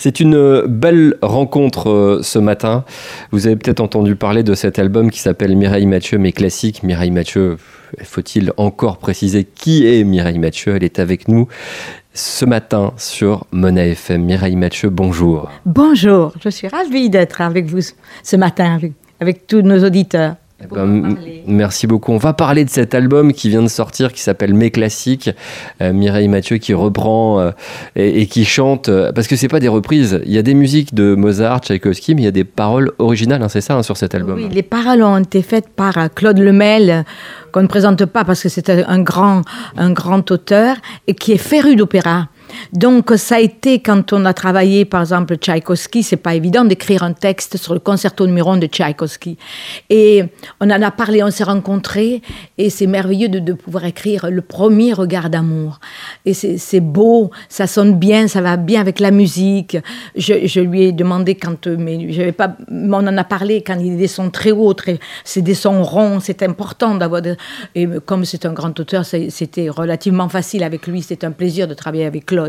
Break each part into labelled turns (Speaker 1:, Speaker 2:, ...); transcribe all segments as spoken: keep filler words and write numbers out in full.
Speaker 1: C'est une belle rencontre euh, ce matin. Vous avez peut-être entendu parler de cet album qui s'appelle Mireille Mathieu, mes classiques. Mireille Mathieu, faut-il encore préciser qui est Mireille Mathieu? Elle est avec nous ce matin sur Mona F M. Mireille Mathieu, bonjour.
Speaker 2: Bonjour, je suis ravie d'être avec vous ce matin, avec, avec tous nos auditeurs.
Speaker 1: Eh ben, merci beaucoup. On va parler de cet album qui vient de sortir, qui s'appelle Mes classiques. Euh, Mireille Mathieu qui reprend euh, et, et qui chante, euh, parce que c'est pas des reprises. Il y a des musiques de Mozart, Tchaïkovski, mais il y a des paroles originales, hein, c'est ça, hein, sur cet album.
Speaker 2: Oui, les paroles ont été faites par Claude Lemel, qu'on ne présente pas parce que c'est un grand, un grand auteur et qui est féru d'opéra. Donc, ça a été, quand on a travaillé, par exemple, Tchaïkovski, c'est pas évident d'écrire un texte sur le concerto numéro un de Tchaïkovski. Et on en a parlé, on s'est rencontrés, et c'est merveilleux de, de pouvoir écrire le premier regard d'amour. Et c'est, c'est beau, ça sonne bien, ça va bien avec la musique. Je, je lui ai demandé quand, mais j'avais pas, on en a parlé quand il y a des sons très hauts, très, c'est des sons ronds, c'est important d'avoir, de, et comme c'est un grand auteur, c'était relativement facile avec lui, c'est un plaisir de travailler avec Claude.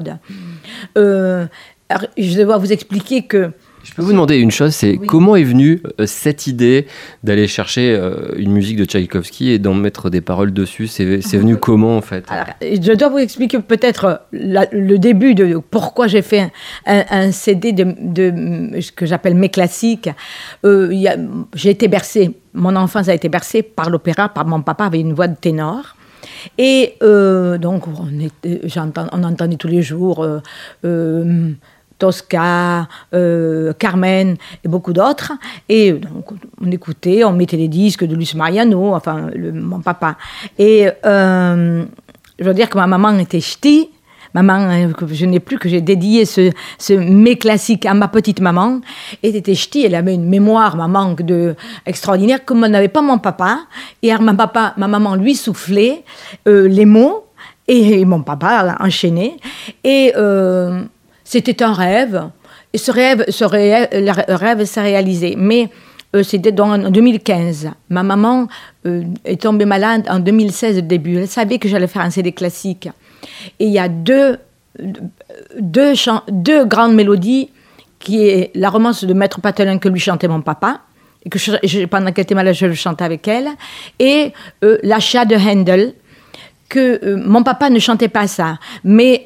Speaker 2: Euh, alors, je dois vous expliquer que...
Speaker 1: Je peux vous demander une chose, c'est oui. Comment est venue euh, cette idée d'aller chercher euh, une musique de Tchaïkovski et d'en mettre des paroles dessus? C'est, c'est venu comment en fait?
Speaker 2: Alors, je dois vous expliquer peut-être la, le début de pourquoi j'ai fait un, un, un C D de, de ce que j'appelle Mes classiques. Euh, y a, j'ai été bercée, mon enfance a été bercée par l'opéra, par mon papa avait une voix de ténor. Et euh, donc, on, était, j'entend, on entendait tous les jours euh, euh, Tosca, euh, Carmen et beaucoup d'autres. Et donc, on écoutait, on mettait les disques de Luis Mariano, enfin, le, mon papa. Et euh, je veux dire que ma maman était ch'ti. Maman, que je n'ai plus, que j'ai dédié ce, ce Mes classiques à ma petite maman. Et elle était ch'ti, elle avait une mémoire, maman, de, extraordinaire, comme n'avait pas mon papa. Et alors, ma, papa, ma maman lui soufflait euh, les mots, et mon papa enchaînait. Et euh, c'était un rêve. Et ce rêve, ce rêve, le rêve s'est réalisé. Mais euh, c'était en deux mille quinze. Ma maman euh, est tombée malade en deux mille seize au début. Elle savait que j'allais faire un C D classique. Et il y a deux, deux, chants, deux grandes mélodies, qui est la romance de Maître Patelin que lui chantait mon papa, et que je, je, pendant qu'elle était malade, je le chantais avec elle, et euh, l'achat de Handel, que euh, mon papa ne chantait pas ça, mais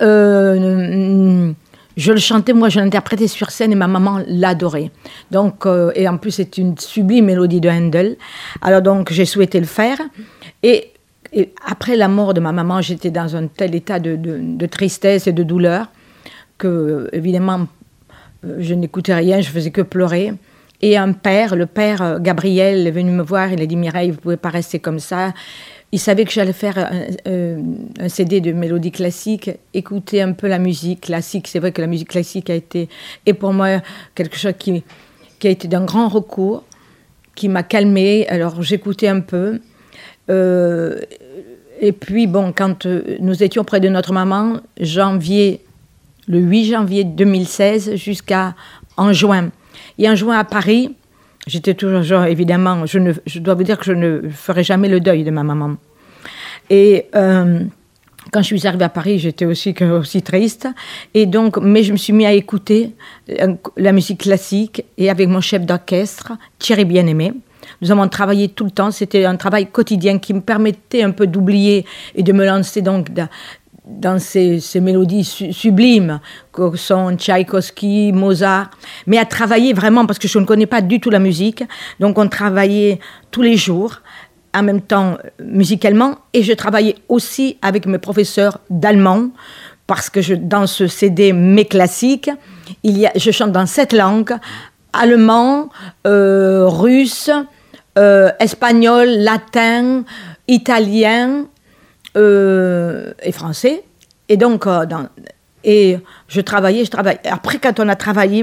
Speaker 2: euh, je le chantais, moi je l'interprétais sur scène et ma maman l'adorait. Donc, euh, et en plus c'est une sublime mélodie de Handel, alors donc j'ai souhaité le faire, et Et après la mort de ma maman, j'étais dans un tel état de, de, de tristesse et de douleur que, évidemment, je n'écoutais rien, je faisais que pleurer. Et un père, le père Gabriel, est venu me voir, il a dit « Mireille, vous ne pouvez pas rester comme ça ». Il savait que j'allais faire un, un, un C D de mélodie classique, écouter un peu la musique classique. C'est vrai que la musique classique a été, et pour moi, quelque chose qui, qui a été d'un grand recours, qui m'a calmée. Alors j'écoutais un peu. Euh, et puis, bon, quand euh, nous étions près de notre maman, janvier, le huit janvier deux mille seize jusqu'à en juin. Et en juin à Paris, j'étais toujours, évidemment, je, ne, je dois vous dire que je ne ferai jamais le deuil de ma maman. Et euh, quand je suis arrivée à Paris, j'étais aussi, aussi triste. Et donc, mais je me suis mis à écouter la musique classique et avec mon chef d'orchestre, Thierry Bien-Aimé. Nous avons travaillé tout le temps, c'était un travail quotidien qui me permettait un peu d'oublier et de me lancer donc dans, dans ces, ces mélodies su- sublimes que sont Tchaïkovski, Mozart, mais à travailler vraiment, parce que je ne connais pas du tout la musique, donc on travaillait tous les jours, en même temps musicalement, et je travaillais aussi avec mes professeurs d'allemand, parce que je, dans ce C D Mes classiques, il y a, je chante dans sept langues, allemand, euh, russe, Euh, espagnol, latin, italien euh, et français. Et donc, euh, dans, et je travaillais, je travaillais. Après, quand on a travaillé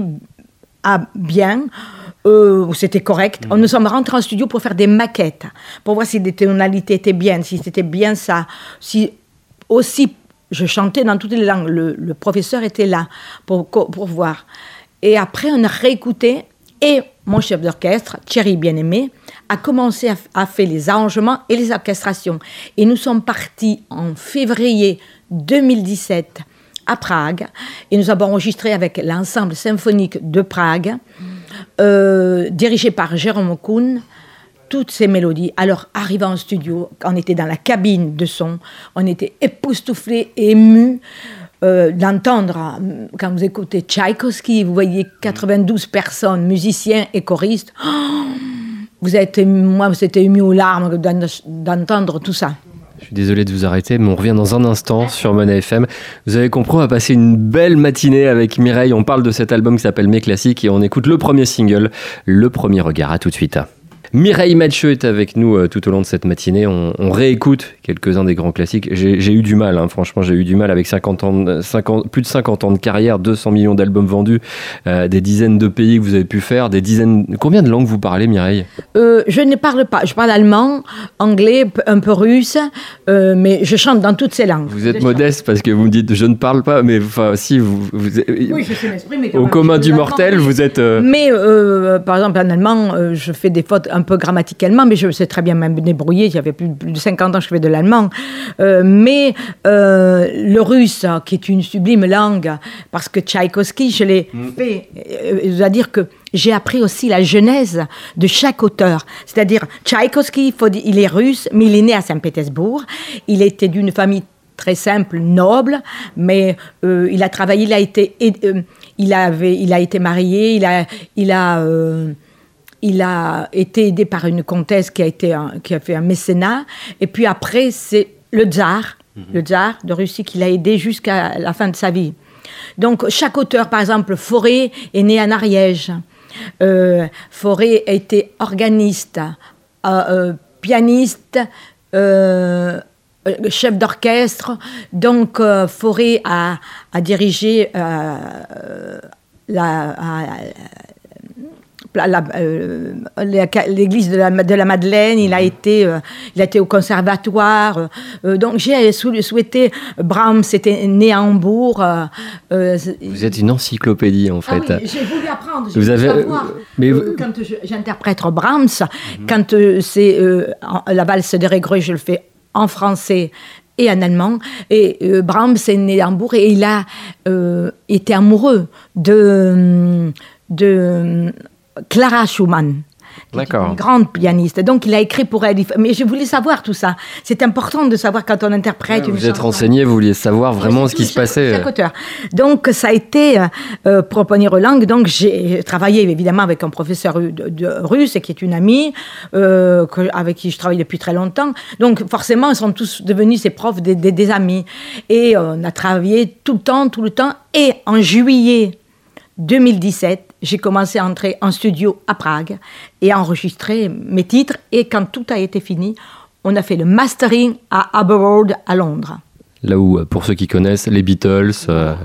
Speaker 2: à bien, euh, c'était correct, mmh. on nous sommes rentrés en studio pour faire des maquettes, pour voir si les tonalités étaient bien, si c'était bien ça. Si aussi, je chantais dans toutes les langues. Le, le professeur était là pour, pour voir. Et après, on a réécouté. Et mon chef d'orchestre, Thierry Bien-Aimé, a commencé à, à faire les arrangements et les orchestrations. Et nous sommes partis en février deux mille dix-sept à Prague et nous avons enregistré avec l'ensemble symphonique de Prague, euh, dirigé par Jérôme Kuhn, toutes ces mélodies. Alors, arrivant en studio, on était dans la cabine de son, on était époustouflés, émus euh, d'entendre, quand vous écoutez Tchaïkovski, vous voyez quatre-vingt-douze personnes, musiciens et choristes. Oh, vous êtes, moi, vous êtes ému aux larmes d'entendre tout ça.
Speaker 1: Je suis désolé de vous arrêter, mais on revient dans un instant sur Money F M. Vous avez compris, on va passer une belle matinée avec Mireille. On parle de cet album qui s'appelle Mes Classiques et on écoute le premier single, Le Premier Regard. À tout de suite. Mireille Mathieu est avec nous euh, tout au long de cette matinée. On, on réécoute quelques-uns des grands classiques. J'ai, j'ai eu du mal, hein, franchement, j'ai eu du mal avec cinquante ans, cinquante, plus de cinquante ans de carrière, deux cents millions d'albums vendus, euh, des dizaines de pays que vous avez pu faire, des dizaines... Combien de langues vous parlez, Mireille ?
Speaker 2: euh, Je ne parle pas. Je parle allemand, anglais, un peu russe, euh, mais je chante dans toutes ces langues.
Speaker 1: Vous êtes je modeste chante. Parce que vous me dites je ne parle pas, mais enfin, si vous... vous
Speaker 2: oui, je sais m'exprimer.
Speaker 1: Au commun du mortel, vous êtes... Euh...
Speaker 2: Mais, euh, par exemple, en allemand, euh, je fais des fautes un peu grammaticalement, mais je sais très bien même débrouiller. J'avais plus, plus de cinquante ans que je fais de l'allemand. Euh, mais euh, le russe, qui est une sublime langue, parce que Tchaïkovski, je l'ai mm. fait, euh, c'est-à-dire que j'ai appris aussi la genèse de chaque auteur. C'est-à-dire, Tchaïkovski, il est russe, mais il est né à Saint-Pétersbourg. Il était d'une famille très simple, noble, mais euh, il a travaillé, il a été, euh, il avait, il a été marié, il a... Il a euh, Il a été aidé par une comtesse qui a, été un, qui a fait un mécénat. Et puis après, c'est le tsar, mmh. le tsar de Russie, qui l'a aidé jusqu'à la fin de sa vie. Donc, chaque auteur, par exemple, Fauré est né en Ariège. Euh, Fauré a été organiste, euh, euh, pianiste, euh, chef d'orchestre. Donc, euh, Fauré a, a dirigé euh, la... A, La, la, euh, l'église de la, de la Madeleine, il a été, euh, il a été au conservatoire. Euh, donc j'ai sou- souhaité, Brahms était né à Hambourg. Euh, euh,
Speaker 1: vous êtes une encyclopédie en fait.
Speaker 2: Ah oui, j'ai voulu apprendre, j'ai
Speaker 1: vous
Speaker 2: voulu
Speaker 1: avez,
Speaker 2: savoir.
Speaker 1: Euh, mais
Speaker 2: euh, quand je, j'interprète Brahms, mm-hmm. quand euh, c'est euh, la valse de Régreux, je le fais en français et en allemand. Et euh, Brahms est né à Hambourg et il a euh, été amoureux de... de Clara Schumann, qui est une grande pianiste. Donc, il a écrit pour elle. Mais je voulais savoir tout ça. C'est important de savoir quand on interprète
Speaker 1: ouais,
Speaker 2: une
Speaker 1: vous
Speaker 2: chanson.
Speaker 1: Vous êtes renseigné, vous vouliez savoir vraiment ce qui se passait.
Speaker 2: Chaque auteur. Donc, ça a été euh, pour Première langue. Donc, j'ai travaillé évidemment avec un professeur de, de russe qui est une amie euh, que, avec qui je travaille depuis très longtemps. Donc, forcément, ils sont tous devenus ses profs, des, des, des amis. Et euh, on a travaillé tout le temps, tout le temps. Et en juillet deux mille dix-sept, j'ai commencé à entrer en studio à Prague et à enregistrer mes titres. Et quand tout a été fini, on a fait le mastering à Abbey Road à Londres.
Speaker 1: Là où, pour ceux qui connaissent, les Beatles, euh,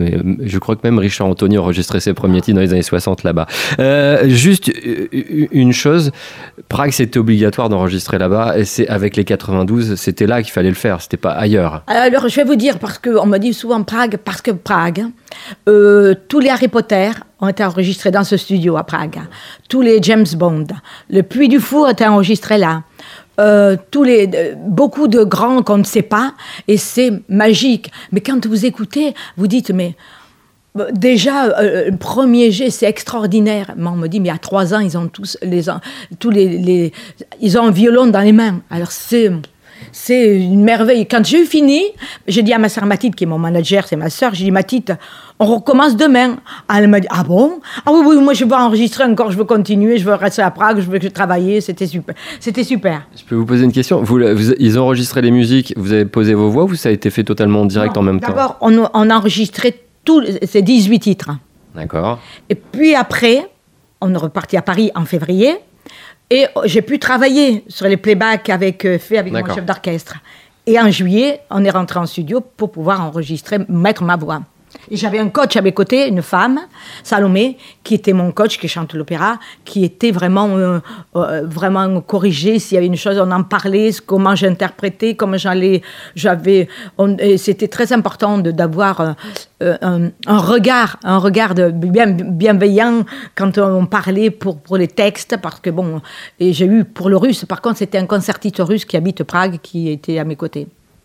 Speaker 1: je crois que même Richard Anthony enregistrait ses premiers titres dans les années soixante là-bas. Euh, juste une chose, Prague, c'était obligatoire d'enregistrer là-bas, et c'est avec les quatre-vingt-douze, c'était là qu'il fallait le faire, c'était pas ailleurs.
Speaker 2: Alors, je vais vous dire, parce qu'on me dit souvent Prague, parce que Prague, euh, tous les Harry Potter ont été enregistrés dans ce studio à Prague. Tous les James Bond. Le Puy du Fou a été enregistré là. Euh, tous les, euh, beaucoup de grands qu'on ne sait pas, et c'est magique. Mais quand vous écoutez, vous dites, mais euh, déjà, euh, le premier jet, c'est extraordinaire. Mais on me dit, mais à trois ans, ils ont tous, les, tous les, les, ils ont un violon dans les mains. Alors c'est... C'est une merveille. Quand j'ai eu fini, j'ai dit à ma sœur Mathilde, qui est mon manager, c'est ma sœur, j'ai dit, Mathilde, on recommence demain. Elle m'a dit, ah bon ? Ah oui, oui, moi je veux enregistrer encore, je veux continuer, je veux rester à Prague, je veux travailler, c'était super. C'était super.
Speaker 1: Je peux vous poser une question ? vous, vous, Ils ont enregistré les musiques, vous avez posé vos voix ou ça a été fait totalement en direct non, en même
Speaker 2: d'abord,
Speaker 1: temps ?
Speaker 2: D'abord, on, on a enregistré tous ces dix-huit titres.
Speaker 1: D'accord.
Speaker 2: Et puis après, on est reparti à Paris en février. Et j'ai pu travailler sur les playbacks avec, euh, fait avec D'accord. mon chef d'orchestre. Et en juillet, on est rentré en studio pour pouvoir enregistrer, mettre ma voix. Et j'avais un coach à mes côtés, une femme, Salomé, qui était mon coach, qui chante l'opéra, qui était vraiment, euh, euh, vraiment corrigé. S'il y avait une chose, on en parlait, comment j'interprétais, comment j'allais... J'avais, on, et c'était très important de, d'avoir euh, un, un regard, un regard de bien, bienveillant quand on parlait pour, pour les textes, parce que bon... Et j'ai eu, pour le russe, par contre, c'était un concertiste russe qui habite Prague, qui était à mes côtés.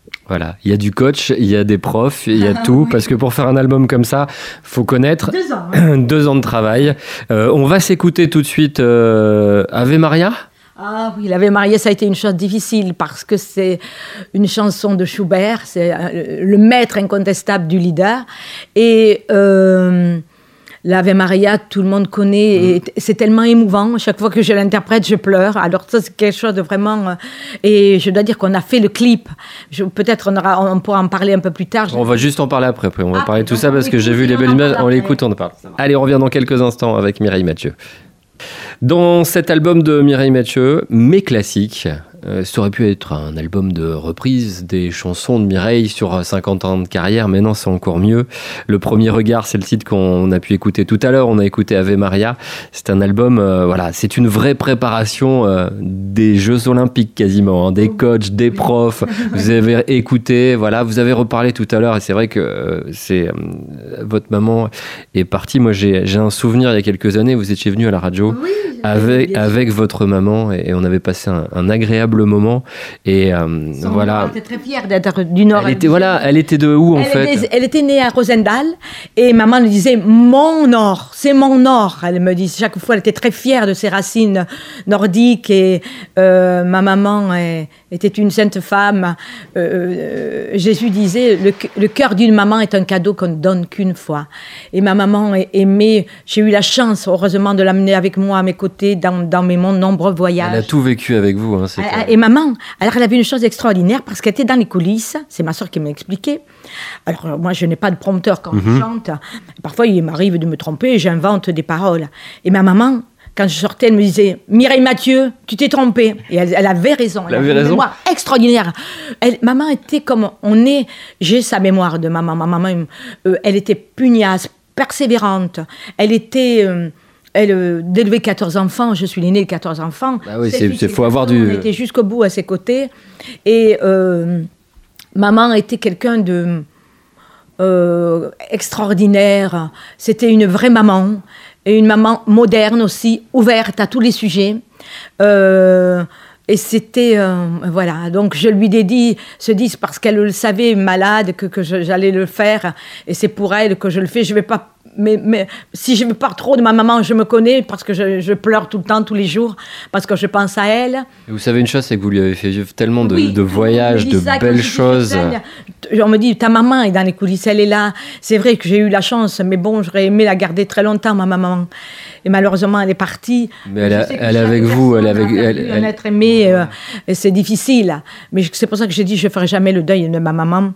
Speaker 1: Voilà, il y a du coach, il y a des profs, il y a tout, oui. Parce que pour faire un album comme ça, faut connaître
Speaker 2: deux ans, hein.
Speaker 1: deux ans de travail. Euh, on va s'écouter tout de suite euh, Ave Maria.
Speaker 2: Ah oui, l'Ave Maria, ça a été une chose difficile parce que c'est une chanson de Schubert, c'est le maître incontestable du leader. Et euh, l'Ave Maria, tout le monde connaît, mmh. et c'est tellement émouvant. Chaque fois que je l'interprète, je pleure. Alors ça, c'est quelque chose de vraiment... Euh, et je dois dire qu'on a fait le clip. Je, peut-être on, aura, on pourra en parler un peu plus tard.
Speaker 1: On va juste en parler après. après. On va ah, parler de tout ça parce que j'ai vu les belles images. On l'écoute, on en parle. Allez, on revient dans quelques instants avec Mireille Mathieu. Dans cet album de Mireille Mathieu, mes classiques, euh, ça aurait pu être un album de reprise des chansons de Mireille sur cinquante ans de carrière, mais non, c'est encore mieux. Le premier regard, c'est le titre qu'on a pu écouter tout à l'heure. On a écouté Ave Maria. C'est un album, euh, voilà, c'est une vraie préparation euh, des Jeux Olympiques quasiment, hein, des coachs, des profs. Vous avez écouté, voilà, vous avez reparlé tout à l'heure, et c'est vrai que euh, c'est euh, votre maman est partie. Moi, j'ai, j'ai un souvenir il y a quelques années. Vous étiez venu à la radio. Oui. Avec, avec votre maman, et on avait passé un, un agréable moment. Et euh,
Speaker 2: Son
Speaker 1: voilà.
Speaker 2: Elle était très fière d'être du Nord.
Speaker 1: Elle était, voilà, elle était de où en
Speaker 2: elle
Speaker 1: fait
Speaker 2: était, Elle était née à Rosendal, et maman lui disait mon Nord, c'est mon Nord. Elle me dit chaque fois, elle était très fière de ses racines nordiques. Et euh, ma maman est, était une sainte femme. Euh, Jésus disait le, le cœur d'une maman est un cadeau qu'on ne donne qu'une fois. Et ma maman aimait. J'ai eu la chance, heureusement, de l'amener avec moi à mes côtés. Dans, dans mes nombreux voyages.
Speaker 1: Elle a tout vécu avec vous. Hein, c'est
Speaker 2: et, et maman, alors elle avait une chose extraordinaire parce qu'elle était dans les coulisses. C'est ma soeur qui m'a expliqué. Alors moi, je n'ai pas de prompteur quand mm-hmm. je chante. Parfois, il m'arrive de me tromper et j'invente des paroles. Et ma maman, quand je sortais, elle me disait « Mireille Mathieu, tu t'es trompée ». Et elle, elle avait raison. Elle, elle avait une raison. Mémoire extraordinaire. Elle, maman était comme on est. J'ai sa mémoire de maman. Ma maman, euh, elle était pugnace, persévérante. Elle était... Euh, Elle, euh, d'élever quatorze enfants, je suis l'aînée de quatorze enfants.
Speaker 1: Ah oui, c'est, c'est faut avoir du...
Speaker 2: On était jusqu'au bout à ses côtés. Et euh, maman était quelqu'un de euh, extraordinaire. C'était une vraie maman. Et une maman moderne aussi, ouverte à tous les sujets. Euh, et c'était... Euh, voilà, donc je lui dédie ce disque parce qu'elle le savait, malade, que, que je, j'allais le faire. Et c'est pour elle que je le fais. Je ne vais pas... Mais, mais si je me parle trop de ma maman, je me connais parce que je, je pleure tout le temps, tous les jours, parce que je pense à elle.
Speaker 1: Et vous savez une chose, c'est que vous lui avez fait vivre tellement de, oui, de voyages, de ça, belles choses.
Speaker 2: On me dit, ta maman est dans les coulisses, elle est là. C'est vrai que j'ai eu la chance, mais bon, j'aurais aimé la garder très longtemps, ma maman. Et malheureusement, elle est partie.
Speaker 1: Mais elle, a, elle est avec vous, elle est avec elle.
Speaker 2: Elle, être aimée, euh, c'est difficile. Mais c'est pour ça que j'ai dit, je ne ferai jamais le deuil de ma maman.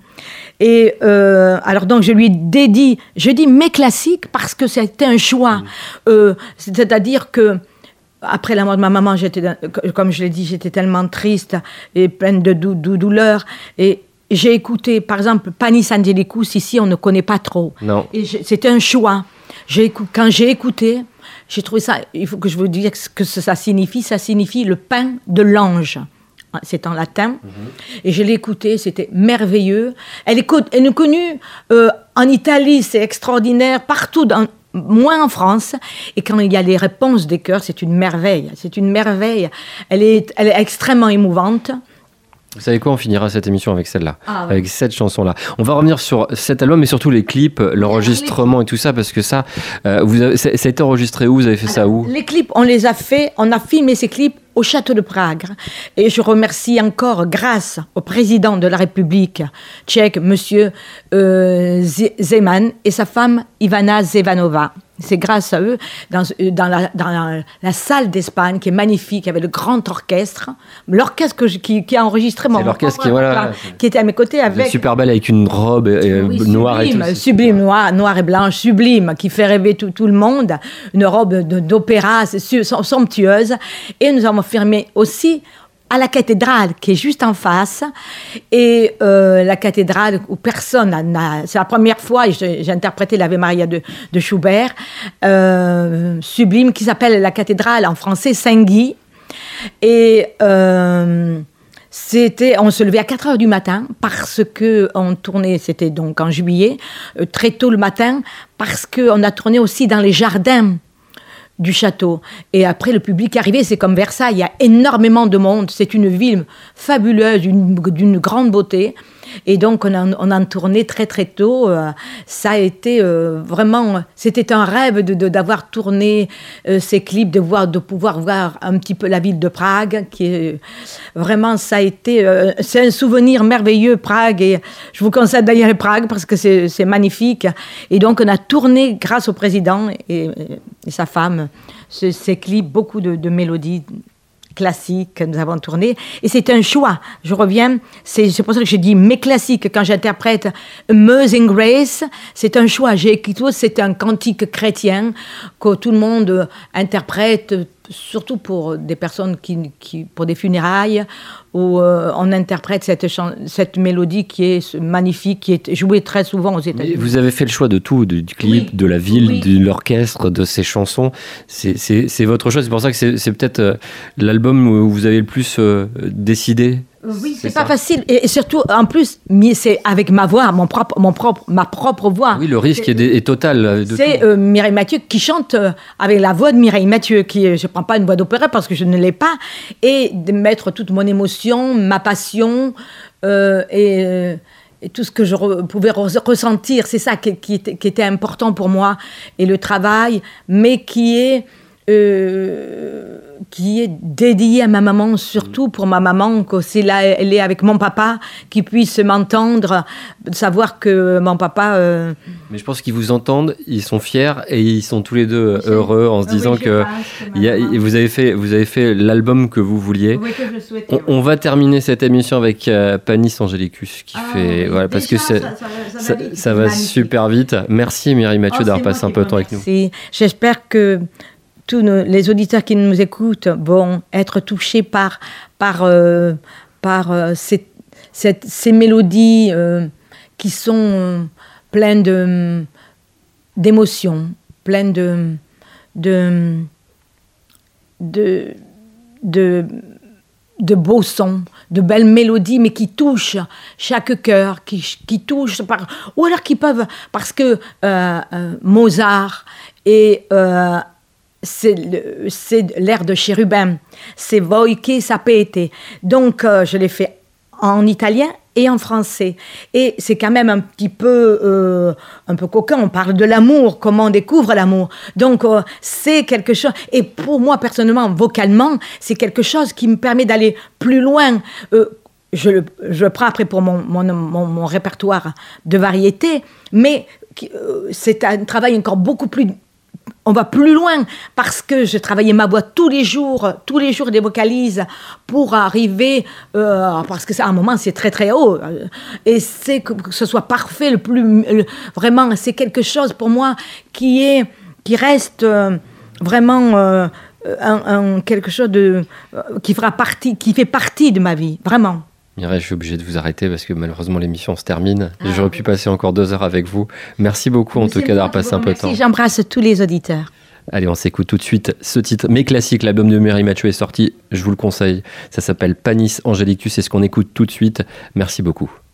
Speaker 2: Et euh, alors donc je lui dédie, je dis mes classiques parce que c'était un choix. Mmh. Euh, c'est-à-dire que après la mort de ma maman, j'étais, comme je l'ai dit, j'étais tellement triste et pleine de dou- dou- douleur. Et j'ai écouté, par exemple, Panis Angelicus, ici on ne connaît pas trop.
Speaker 1: Non.
Speaker 2: Et je, c'était un choix. J'ai, quand j'ai écouté, j'ai trouvé ça, il faut que je vous dise ce que ça signifie. Ça signifie le pain de l'ange. C'est en latin. Mm-hmm. Et je l'ai écouté, c'était merveilleux. Elle est, co- elle est connue euh, en Italie, c'est extraordinaire, partout, dans, moins en France. Et quand il y a les réponses des chœurs, c'est une merveille. C'est une merveille. Elle est, elle est extrêmement émouvante.
Speaker 1: Vous savez quoi, on finira cette émission avec celle-là,
Speaker 2: ah, ouais.
Speaker 1: avec cette chanson-là. On va revenir sur cet album, mais surtout les clips, l'enregistrement et tout ça, parce que ça, euh, vous avez, ça, ça a été enregistré où? Vous avez fait Alors, ça où?
Speaker 2: Les clips, on les a fait, on a filmé ces clips au Château de Prague. Et je remercie encore, grâce au président de la République tchèque, monsieur euh, Zeman, et sa femme Ivana Zevanova. C'est grâce à eux, dans, dans, la, dans la, la salle d'Espagne, qui est magnifique, avec le grand orchestre, l'orchestre que je, qui, qui a enregistré mon
Speaker 1: c'est l'orchestre qui, voilà,
Speaker 2: qui était à mes côtés avec...
Speaker 1: super belle, avec une robe euh, oui, noire
Speaker 2: sublime,
Speaker 1: et tout.
Speaker 2: Sublime, noire, noire et blanche, sublime, qui fait rêver tout, tout le monde. Une robe de, d'opéra, c'est somptueuse. Et nous avons filmé aussi à la cathédrale qui est juste en face, et euh, la cathédrale où personne n'a, c'est la première fois, et j'ai, j'ai interprété l'Ave Maria de, de Schubert, euh, sublime, qui s'appelle la cathédrale en français Saint-Guy, et euh, c'était, on se levait à quatre heures du matin parce qu'on tournait, c'était donc en juillet, euh, très tôt le matin, parce qu'on a tourné aussi dans les jardins du château. Et après, le public est arrivé, c'est comme Versailles, il y a énormément de monde. C'est une ville fabuleuse, une, d'une grande beauté. Et donc, on a, on a tourné très, très tôt. Euh, ça a été euh, vraiment... C'était un rêve de, de, d'avoir tourné euh, ces clips, de, voir, de pouvoir voir un petit peu la ville de Prague. Qui est, vraiment, ça a été... Euh, c'est un souvenir merveilleux, Prague. Et je vous conseille d'aller à Prague parce que c'est, c'est magnifique. Et donc, on a tourné, grâce au président et, et sa femme, ce, ces clips, beaucoup de, de mélodies classiques que nous avons tourné. Et c'est un choix. Je reviens, c'est, c'est pour ça que je dis mes classiques quand j'interprète Amazing Grace. C'est un choix. J'ai écrit tout, c'est un cantique chrétien que tout le monde interprète, surtout pour des personnes qui, qui pour des funérailles, où euh, on interprète cette, chan- cette mélodie qui est magnifique, qui est jouée très souvent aux États-Unis.
Speaker 1: Mais vous avez fait le choix de tout, du clip, oui, de la ville, oui, de l'orchestre, de ces chansons. C'est, c'est, c'est votre choix. C'est pour ça que c'est, c'est peut-être euh, l'album où vous avez le plus euh, décidé.
Speaker 2: Oui, c'est, c'est pas facile. Et surtout, en plus, c'est avec ma voix, mon propre, mon propre, ma propre voix.
Speaker 1: Oui, le risque est, est total. De
Speaker 2: c'est euh, Mireille Mathieu qui chante euh, avec la voix de Mireille Mathieu. Qui, je ne prends pas une voix d'opéra parce que je ne l'ai pas. Et de mettre toute mon émotion, ma passion euh, et, euh, et tout ce que je re, pouvais re, ressentir. C'est ça qui, qui, était, qui était important pour moi. Et le travail, mais qui est... Euh, qui est dédié à ma maman, surtout pour ma maman, que c'est là, elle est avec mon papa, qui puisse m'entendre, savoir que mon papa... Euh...
Speaker 1: Mais je pense qu'ils vous entendent, ils sont fiers et ils sont tous les deux heureux en se disant oui, que, que y a, vous, avez fait, vous avez fait l'album que vous vouliez.
Speaker 2: Oui, que je souhaitais,
Speaker 1: on,
Speaker 2: oui.
Speaker 1: on va terminer cette émission avec euh, Panis Angelicus qui ah, fait... Oui, voilà, parce que c'est, ça, ça, ça, ça, vite, ça va super vite. Merci Mireille Mathieu oh, d'avoir passé un peu de temps avec nous.
Speaker 2: Merci. J'espère que tous nos, les auditeurs qui nous écoutent vont être touchés par, par, euh, par euh, ces, cette, ces mélodies euh, qui sont euh, pleines de, d'émotions, pleines de, de, de, de, de beaux sons, de belles mélodies, mais qui touchent chaque cœur, qui, qui touchent, par, ou alors qui peuvent, parce que euh, euh, Mozart et... Euh, C'est, le, c'est l'air de Chérubin, c'est Voi che sapete. Donc, euh, je l'ai fait en italien et en français. Et c'est quand même un petit peu, euh, un peu coquin. On parle de l'amour, comment on découvre l'amour. Donc, euh, c'est quelque chose... Et pour moi, personnellement, vocalement, c'est quelque chose qui me permet d'aller plus loin. Euh, je, le, je le prends après pour mon, mon, mon, mon répertoire de variété, mais euh, c'est un travail encore beaucoup plus... On va plus loin parce que je travaillais ma voix tous les jours, tous les jours des vocalises pour arriver, euh, parce que c'est, à un moment c'est très très haut et c'est que, que ce soit parfait, le plus le, vraiment c'est quelque chose pour moi qui est qui reste euh, vraiment euh, un, un, quelque chose de euh, qui fera partie, qui fait partie de ma vie, vraiment.
Speaker 1: Mireille, je suis obligé de vous arrêter parce que malheureusement l'émission se termine. Ah, J'aurais pu passer encore deux heures avec vous. Merci beaucoup en tout cas d'avoir passé un peu de temps.
Speaker 2: J'embrasse tous les auditeurs.
Speaker 1: Allez, on s'écoute tout de suite ce titre. Mes classiques, l'album de Mireille Mathieu est sorti. Je vous le conseille. Ça s'appelle Panis Angelicus. C'est ce qu'on écoute tout de suite. Merci beaucoup.